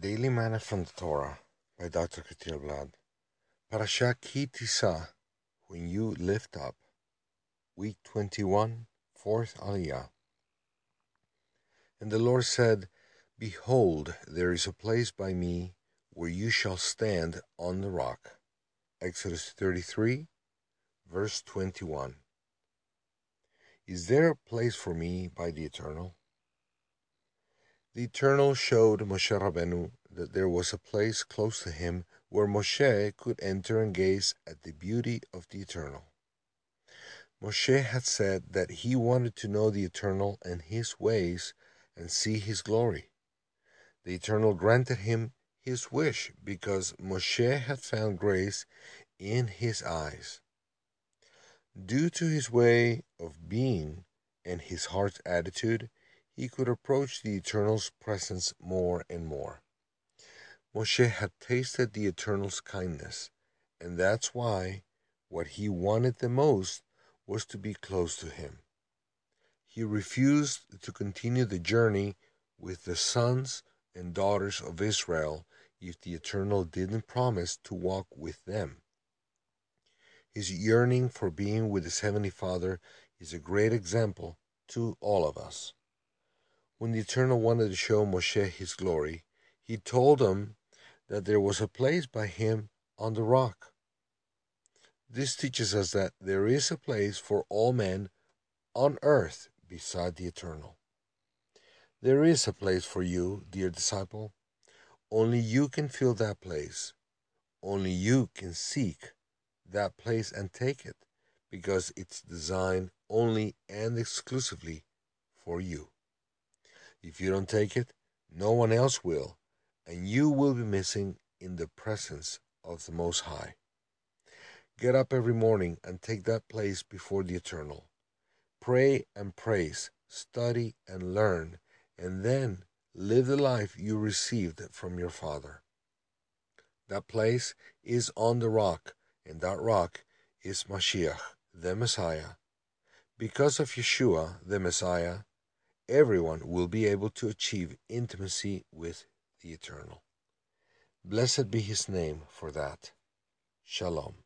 Daily Manna from the Torah by Dr. Katir Blad. Parasha Ki Tisa, when you lift up. Week 21, 4th Aliyah. And the Lord said, Behold, there is a place by me where you shall stand on the rock. Exodus 33, verse 21. Is there a place for me by the Eternal? The Eternal showed Moshe Rabbeinu that there was a place close to him where Moshe could enter and gaze at the beauty of the Eternal. Moshe had said that he wanted to know the Eternal and his ways and see his glory. The Eternal granted him his wish because Moshe had found grace in his eyes. Due to his way of being and his heart's attitude, he could approach the Eternal's presence more and more. Moshe had tasted the Eternal's kindness, and that's why what he wanted the most was to be close to him. He refused to continue the journey with the sons and daughters of Israel if the Eternal didn't promise to walk with them. His yearning for being with his Heavenly Father is a great example to all of us. When the Eternal wanted to show Moshe his glory, he told him that there was a place by him on the rock. This teaches us that there is a place for all men on earth beside the Eternal. There is a place for you, dear disciple. Only you can fill that place. Only you can seek that place and take it, because it's designed only and exclusively for you. If you don't take it, no one else will, and you will be missing in the presence of the Most High. Get up every morning and take that place before the Eternal. Pray and praise, study and learn, and then live the life you received from your Father. That place is on the rock, and that rock is Mashiach, the Messiah. Because of Yeshua, the Messiah, everyone will be able to achieve intimacy with the Eternal. Blessed be his name for that. Shalom.